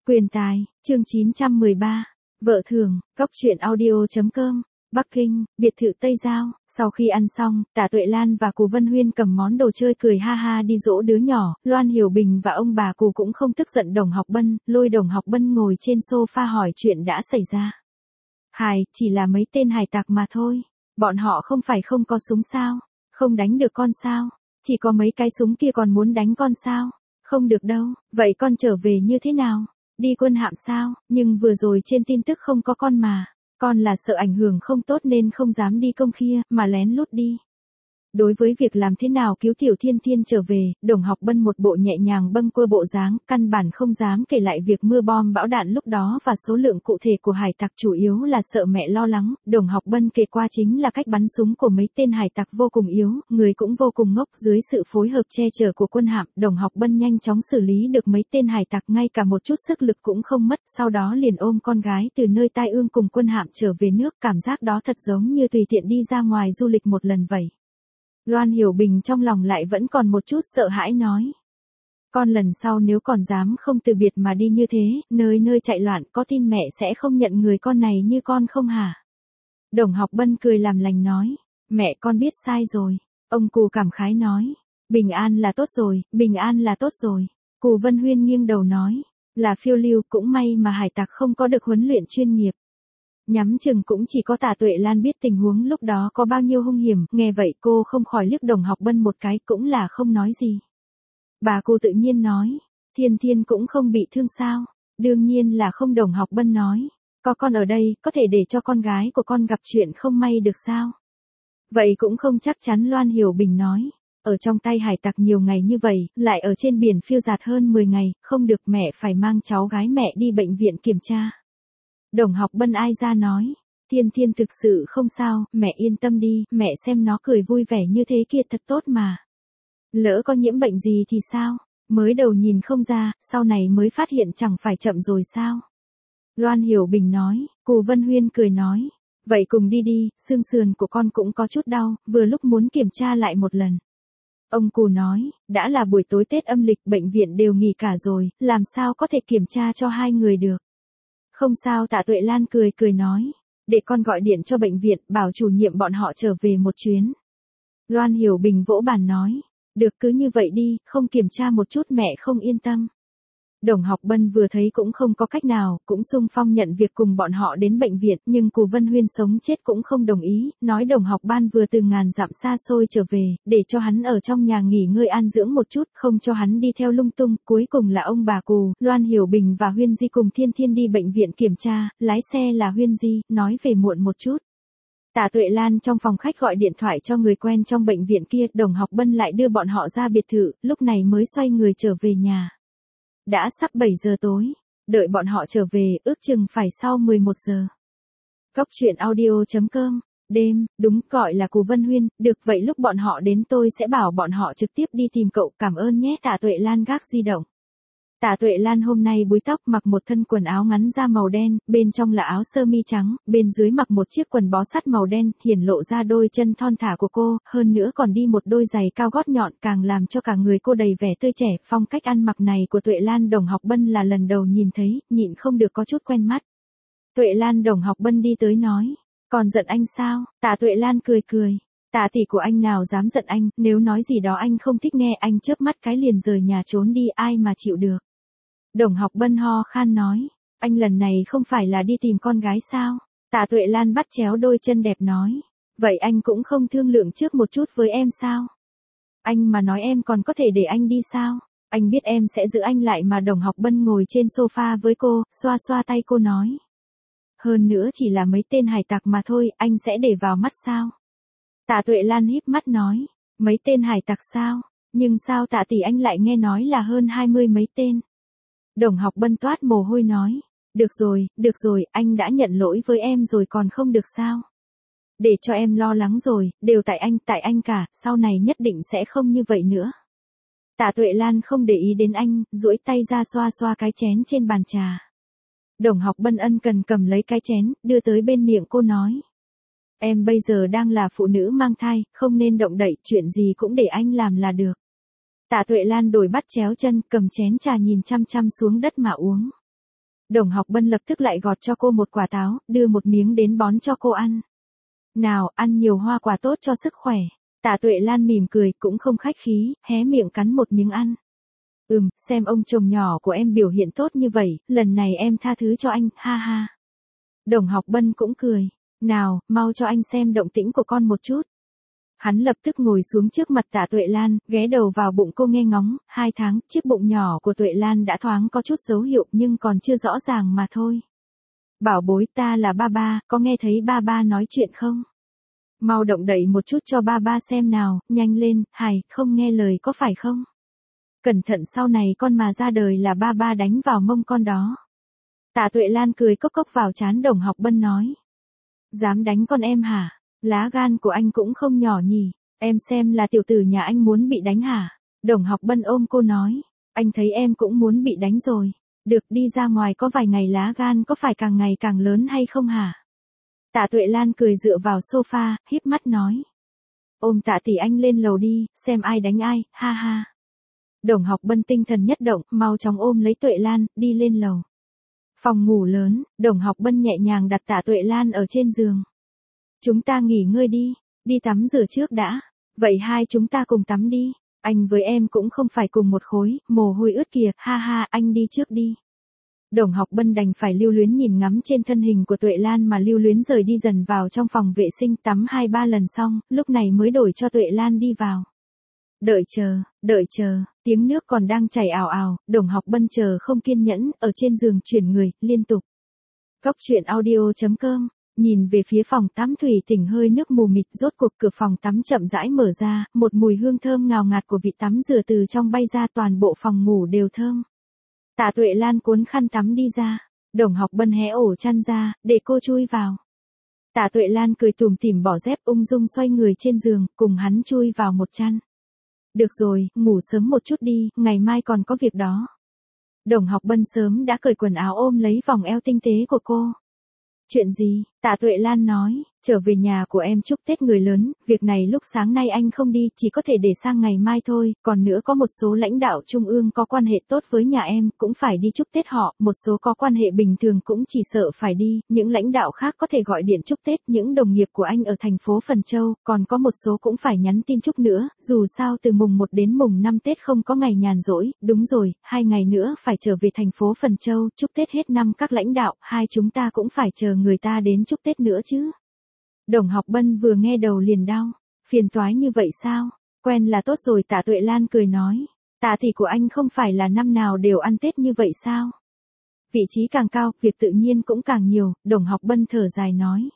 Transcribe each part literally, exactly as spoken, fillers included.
Quyền tài, chương chín trăm mười ba. Vợ thường, Cóc truyện audio.com. Bắc Kinh, biệt thự Tây Giao. Sau khi ăn xong, Tạ Tuệ Lan và Cù Vân Huyên cầm món đồ chơi cười ha ha đi dỗ đứa nhỏ. Loan Hiểu Bình và ông bà Cù cũng không tức giận Đồng Học Bân, lôi Đồng Học Bân ngồi trên sofa hỏi chuyện đã xảy ra. Hài, chỉ là mấy tên hải tặc mà thôi. Bọn họ không phải không có súng sao? Không đánh được con sao? Chỉ có mấy cái súng kia còn muốn đánh con sao? Không được đâu, vậy con trở về như thế nào? Đi quân hạm sao? Nhưng vừa rồi trên tin tức không có con mà. Con là sợ ảnh hưởng không tốt nên không dám đi công kia, mà lén lút đi. Đối với việc làm thế nào cứu Tiểu Thiên Thiên trở về, Đồng Học Bân một bộ nhẹ nhàng bâng quơ bộ dáng, căn bản không dám kể lại việc mưa bom bão đạn lúc đó và số lượng cụ thể của hải tặc, chủ yếu là sợ mẹ lo lắng. Đồng Học Bân kể qua chính là cách bắn súng của mấy tên hải tặc vô cùng yếu, người cũng vô cùng ngốc. Dưới sự phối hợp che chở của quân hạm, Đồng Học Bân nhanh chóng xử lý được mấy tên hải tặc, ngay cả một chút sức lực cũng không mất, sau đó liền ôm con gái từ nơi tai ương cùng quân hạm trở về nước. Cảm giác đó thật giống như tùy tiện đi ra ngoài du lịch một lần vậy. Loan Hiểu Bình trong lòng lại vẫn còn một chút sợ hãi nói. Con lần sau nếu còn dám không từ biệt mà đi như thế, nơi nơi chạy loạn, có tin mẹ sẽ không nhận người con này như con không hả? Đồng Học Bân cười làm lành nói. Mẹ con biết sai rồi. Ông Cù cảm khái nói. Bình an là tốt rồi, bình an là tốt rồi. Cù Vân Huyên nghiêng đầu nói. Là phiêu lưu, cũng may mà hải tặc không có được huấn luyện chuyên nghiệp. Nhắm chừng cũng chỉ có Tạ Tuệ Lan biết tình huống lúc đó có bao nhiêu hung hiểm, nghe vậy cô không khỏi liếc Đồng Học Bân một cái, cũng là không nói gì. Bà cô tự nhiên nói, Thiên Thiên cũng không bị thương sao? Đương nhiên là không. Đồng Học Bân nói, có con ở đây, có thể để cho con gái của con gặp chuyện không may được sao? Vậy cũng không chắc chắn. Loan Hiểu Bình nói, ở trong tay hải tặc nhiều ngày như vậy, lại ở trên biển phiêu dạt hơn mười ngày, không được, mẹ phải mang cháu gái mẹ đi bệnh viện kiểm tra. Đồng Học Bân ai ra nói, Thiên Thiên thực sự không sao, mẹ yên tâm đi, mẹ xem nó cười vui vẻ như thế kia thật tốt mà. Lỡ có nhiễm bệnh gì thì sao? Mới đầu nhìn không ra, sau này mới phát hiện chẳng phải chậm rồi sao? Loan Hiểu Bình nói. Cù Vân Huyên cười nói, vậy cùng đi đi, xương sườn của con cũng có chút đau, vừa lúc muốn kiểm tra lại một lần. Ông Cù nói, đã là buổi tối Tết âm lịch, bệnh viện đều nghỉ cả rồi, làm sao có thể kiểm tra cho hai người được. Không sao. Tạ Tuệ Lan cười cười nói, để con gọi điện cho bệnh viện, bảo chủ nhiệm bọn họ trở về một chuyến. Loan Hiểu Bình vỗ bàn nói, được, cứ như vậy đi, không kiểm tra một chút mẹ không yên tâm. Đồng Học Bân vừa thấy cũng không có cách nào, cũng xung phong nhận việc cùng bọn họ đến bệnh viện, nhưng Cù Vân Huyên sống chết cũng không đồng ý, nói Đồng Học Ban vừa từ ngàn dặm xa xôi trở về, để cho hắn ở trong nhà nghỉ ngơi an dưỡng một chút, không cho hắn đi theo lung tung. Cuối cùng là ông bà Cù, Loan Hiểu Bình và Huyên Di cùng Thiên Thiên đi bệnh viện kiểm tra, lái xe là Huyên Di, nói về muộn một chút. Tạ Tuệ Lan trong phòng khách gọi điện thoại cho người quen trong bệnh viện kia, Đồng Học Bân lại đưa bọn họ ra biệt thự, lúc này mới xoay người trở về nhà. Đã sắp bảy giờ tối, đợi bọn họ trở về, ước chừng phải sau mười một giờ. Cóc truyện audio.com. Đêm, đúng, gọi là Cù Vân Huyên, được, vậy lúc bọn họ đến tôi sẽ bảo bọn họ trực tiếp đi tìm cậu, cảm ơn nhé. Tạ Tuệ Lan gác di động. Tạ Tuệ Lan hôm nay búi tóc, mặc một thân quần áo ngắn da màu đen, bên trong là áo sơ mi trắng, bên dưới mặc một chiếc quần bó sát màu đen, hiển lộ ra đôi chân thon thả của cô, hơn nữa còn đi một đôi giày cao gót nhọn, càng làm cho cả người cô đầy vẻ tươi trẻ. Phong cách ăn mặc này của Tuệ Lan Đồng Học Bân là lần đầu nhìn thấy, nhịn không được có chút quen mắt. Tuệ Lan Đồng Học Bân đi tới nói, còn giận anh sao? Tạ Tuệ Lan cười cười. Tạ tỷ của anh nào dám giận anh, nếu nói gì đó anh không thích nghe, anh chớp mắt cái liền rời nhà trốn đi, ai mà chịu được. Đồng Học Bân ho khan nói, anh lần này không phải là đi tìm con gái sao? Tạ Tuệ Lan bắt chéo đôi chân đẹp nói, vậy anh cũng không thương lượng trước một chút với em sao? Anh mà nói em còn có thể để anh đi sao? Anh biết em sẽ giữ anh lại mà. Đồng Học Bân ngồi trên sofa với cô, xoa xoa tay cô nói. Hơn nữa chỉ là mấy tên hải tặc mà thôi, anh sẽ để vào mắt sao? Tạ Tuệ Lan híp mắt nói, mấy tên hải tặc sao? Nhưng sao Tạ tỷ anh lại nghe nói là hơn hai mươi mấy tên? Đồng Học Bân toát mồ hôi nói, được rồi, được rồi, anh đã nhận lỗi với em rồi còn không được sao? Để cho em lo lắng rồi, đều tại anh, tại anh cả, sau này nhất định sẽ không như vậy nữa. Tạ Tuệ Lan không để ý đến anh, duỗi tay ra xoa xoa cái chén trên bàn trà. Đồng Học Bân ân cần cầm lấy cái chén, đưa tới bên miệng cô nói. Em bây giờ đang là phụ nữ mang thai, không nên động đậy, chuyện gì cũng để anh làm là được. Tạ Tuệ Lan đổi bắt chéo chân, cầm chén trà nhìn chăm chăm xuống đất mà uống. Đồng Học Bân lập tức lại gọt cho cô một quả táo, đưa một miếng đến bón cho cô ăn. Nào, ăn nhiều hoa quả tốt cho sức khỏe. Tạ Tuệ Lan mỉm cười, cũng không khách khí, hé miệng cắn một miếng ăn. Ừm, xem ông chồng nhỏ của em biểu hiện tốt như vậy, lần này em tha thứ cho anh, ha ha. Đồng Học Bân cũng cười. Nào, mau cho anh xem động tĩnh của con một chút. Hắn lập tức ngồi xuống trước mặt Tạ Tuệ Lan, ghé đầu vào bụng cô nghe ngóng, hai tháng, chiếc bụng nhỏ của Tuệ Lan đã thoáng có chút dấu hiệu nhưng còn chưa rõ ràng mà thôi. Bảo bối, ta là ba ba, có nghe thấy ba ba nói chuyện không? Mau động đậy một chút cho ba ba xem nào, nhanh lên, hài, không nghe lời có phải không? Cẩn thận sau này con mà ra đời là ba ba đánh vào mông con đó. Tạ Tuệ Lan cười cốc cốc vào trán Đồng Học Bân nói. Dám đánh con em hả? Lá gan của anh cũng không nhỏ nhỉ, em xem là tiểu tử nhà anh muốn bị đánh hả? Đồng Học Bân ôm cô nói, anh thấy em cũng muốn bị đánh rồi, được đi ra ngoài có vài ngày lá gan có phải càng ngày càng lớn hay không hả? Tạ Tuệ Lan cười dựa vào sofa, híp mắt nói. Ôm Tạ tỷ anh lên lầu đi, xem ai đánh ai, ha ha. Đồng Học Bân tinh thần nhất động, mau chóng ôm lấy Tuệ Lan, đi lên lầu. Phòng ngủ lớn, Đồng Học Bân nhẹ nhàng đặt Tạ Tuệ Lan ở trên giường. Chúng ta nghỉ ngơi đi, đi tắm rửa trước đã. Vậy hai chúng ta cùng tắm đi, anh với em cũng không phải cùng một khối, mồ hôi ướt kìa, ha ha, anh đi trước đi. Đồng Học Bân đành phải lưu luyến nhìn ngắm trên thân hình của Tuệ Lan mà lưu luyến rời đi dần vào trong phòng vệ sinh tắm hai ba lần xong, lúc này mới đổi cho Tuệ Lan đi vào. Đợi chờ, đợi chờ, tiếng nước còn đang chảy ào ào, Đồng Học Bân chờ không kiên nhẫn, ở trên giường chuyển người, liên tục. Cóc truyện audio chấm com, nhìn về phía phòng tắm thủy tỉnh hơi nước mù mịt, rốt cuộc cửa phòng tắm chậm rãi mở ra, một mùi hương thơm ngào ngạt của vị tắm rửa từ trong bay ra, toàn bộ phòng ngủ đều thơm. Tạ Tuệ Lan cuốn khăn tắm đi ra, Đồng Học Bân hé ổ chăn ra, để cô chui vào. Tạ Tuệ Lan cười tủm tỉm bỏ dép ung dung xoay người trên giường, cùng hắn chui vào một chăn. Được rồi, ngủ sớm một chút đi, ngày mai còn có việc đó. Đồng Học Bân sớm đã cởi quần áo ôm lấy vòng eo tinh tế của cô. Chuyện gì? Tạ Tuệ Lan nói, trở về nhà của em chúc Tết người lớn, việc này lúc sáng nay anh không đi, chỉ có thể để sang ngày mai thôi, còn nữa có một số lãnh đạo trung ương có quan hệ tốt với nhà em, cũng phải đi chúc Tết họ, một số có quan hệ bình thường cũng chỉ sợ phải đi, những lãnh đạo khác có thể gọi điện chúc Tết, những đồng nghiệp của anh ở thành phố Phần Châu, còn có một số cũng phải nhắn tin chúc nữa, dù sao từ mùng một đến mùng năm Tết không có ngày nhàn rỗi, đúng rồi, hai ngày nữa phải trở về thành phố Phần Châu, chúc Tết hết năm các lãnh đạo, hai chúng ta cũng phải chờ người ta đến chúc Tết nữa chứ. Đồng Học Bân vừa nghe đầu liền đau, phiền toái như vậy sao, quen là tốt rồi. Tạ Tuệ Lan cười nói, Tạ tỷ của anh không phải là năm nào đều ăn Tết như vậy sao? Vị trí càng cao, việc tự nhiên cũng càng nhiều, Đồng Học Bân thở dài nói.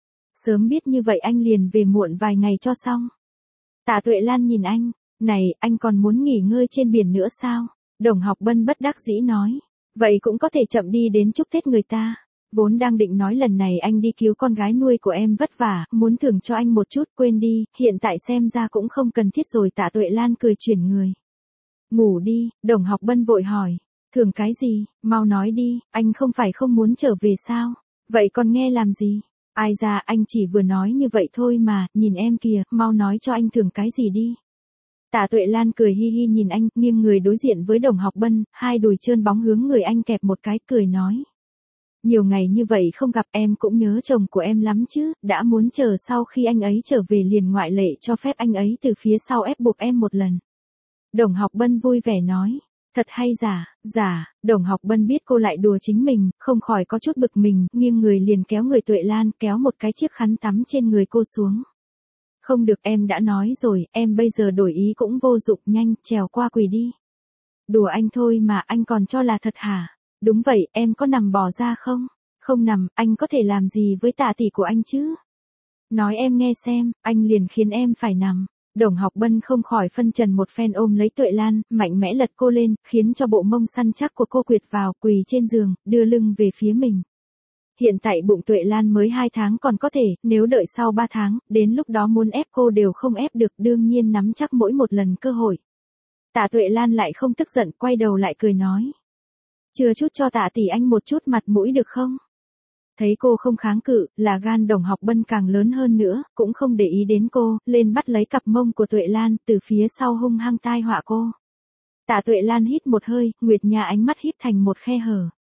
Sớm biết như vậy anh liền về muộn vài ngày cho xong. Tạ Tuệ Lan nhìn anh, này, anh còn muốn nghỉ ngơi trên biển nữa sao? Đồng Học Bân bất đắc dĩ nói, vậy cũng có thể chậm đi đến chúc Tết người ta. Vốn đang định nói lần này anh đi cứu con gái nuôi của em vất vả, muốn thưởng cho anh một chút, quên đi, hiện tại xem ra cũng không cần thiết rồi. Tạ Tuệ Lan cười chuyển người. Ngủ đi, Đồng Học Bân vội hỏi, thưởng cái gì, mau nói đi, anh không phải không muốn trở về sao, vậy còn nghe làm gì, ai ra anh chỉ vừa nói như vậy thôi mà, nhìn em kìa, mau nói cho anh thưởng cái gì đi. Tạ Tuệ Lan cười hi hi nhìn anh, nghiêng người đối diện với Đồng Học Bân, hai đùi trơn bóng hướng người anh kẹp một cái, cười nói. Nhiều ngày như vậy không gặp em cũng nhớ chồng của em lắm chứ, đã muốn chờ sau khi anh ấy trở về liền ngoại lệ cho phép anh ấy từ phía sau ép buộc em một lần. Đồng Học Bân vui vẻ nói, thật hay giả, giả, Đồng Học Bân biết cô lại đùa chính mình, không khỏi có chút bực mình, nghiêng người liền kéo người Tuệ Lan, kéo một cái chiếc khăn tắm trên người cô xuống. Không được, em đã nói rồi, em bây giờ đổi ý cũng vô dụng, nhanh, trèo qua quỳ đi. Đùa anh thôi mà anh còn cho là thật hả? Đúng vậy, em có nằm bò ra không? Không nằm, anh có thể làm gì với Tạ tỷ của anh chứ? Nói em nghe xem, anh liền khiến em phải nằm. Đồng Học Bân không khỏi phân trần một phen ôm lấy Tuệ Lan, mạnh mẽ lật cô lên, khiến cho bộ mông săn chắc của cô quyệt vào, quỳ trên giường, đưa lưng về phía mình. Hiện tại bụng Tuệ Lan mới hai tháng còn có thể, nếu đợi sau ba tháng, đến lúc đó muốn ép cô đều không ép được, đương nhiên nắm chắc mỗi một lần cơ hội. Tạ Tuệ Lan lại không tức giận, quay đầu lại cười nói. Chưa chút cho Tạ tỷ anh một chút mặt mũi được không? Thấy cô không kháng cự, là gan Đồng Học Bân càng lớn hơn nữa, cũng không để ý đến cô, lên bắt lấy cặp mông của Tuệ Lan, từ phía sau hung hăng tai họa cô. Tạ Tuệ Lan hít một hơi, Nguyệt Nha ánh mắt híp thành một khe hở.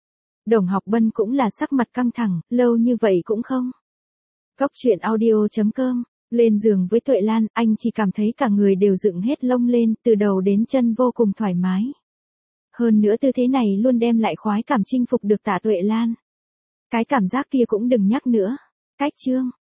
Đồng Học Bân cũng là sắc mặt căng thẳng, lâu như vậy cũng không. Cóc truyện audio.com, lên giường với Tuệ Lan, anh chỉ cảm thấy cả người đều dựng hết lông lên, từ đầu đến chân vô cùng thoải mái. Hơn nữa tư thế này luôn đem lại khoái cảm chinh phục được Tạ Tuệ Lan. Cái cảm giác kia cũng đừng nhắc nữa. Cách chương